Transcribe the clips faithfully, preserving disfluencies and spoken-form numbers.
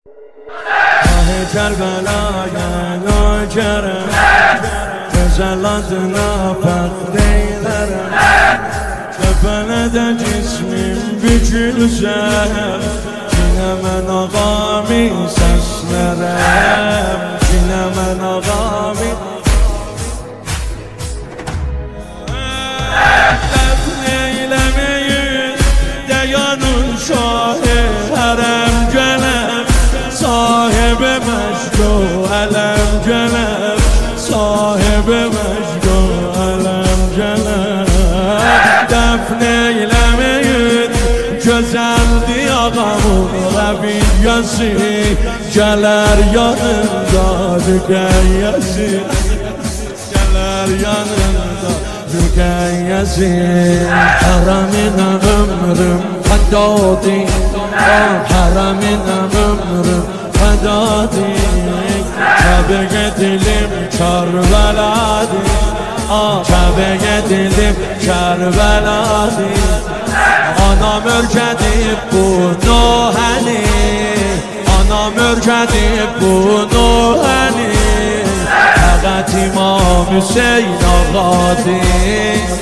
کربلا یا کرم Cezaladına fəxreylərəm Kəfənədə cismim bükülsə Yine mən ağami səslərəm Yine mən ağami Dəfn eyləməyin Dəyanın şahı hərəm gələm Sahibi məşqo ələm gələm Sahibi məşqo ələm gələm Dəfn eyləməyin Gözəldi ağamın rəviyyəsi Gələr yanında rüqəyyəsi Gələr yanında rüqəyyəsi Hərəminə ömrüm fədadi Hərəminə ömrüm fədadi Kəbəyə dilim Kərbələdir Kəbəyə dilim Kərbələdir Anam örgədib bunu həni Anam örgədib bunu həni Fəqət İmam Hüseyin ağadır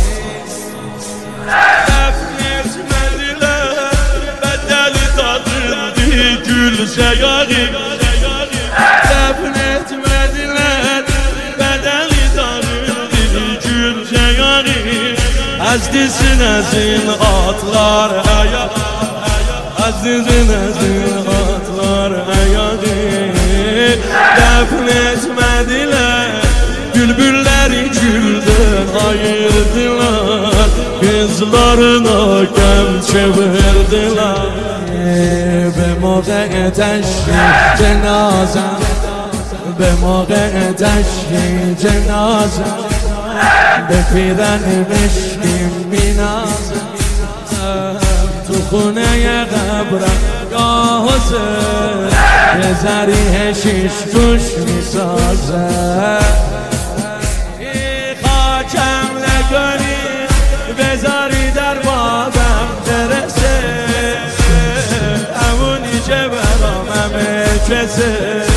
Dəfn etmədilər Bədəli dadırdı gül zəyari Dəfn etmədilər Bədəli dadırdı gül zəyari Əzdizin əzin atlar əyak Əzdizin əzin atlar əyak Dəfn etmədilər Bülbülləri güldən ayırdılar Qızlarına qəm çevirdiler Be موقع تشکی جنازم به موقع تشکی جنازم به پیرن مشکیم مینازم تو خونه قبرم یا حسین یه ذریح شیش توش میسازم خاکم نکنی بذاری در بابم برسه همونی که برام همه کسه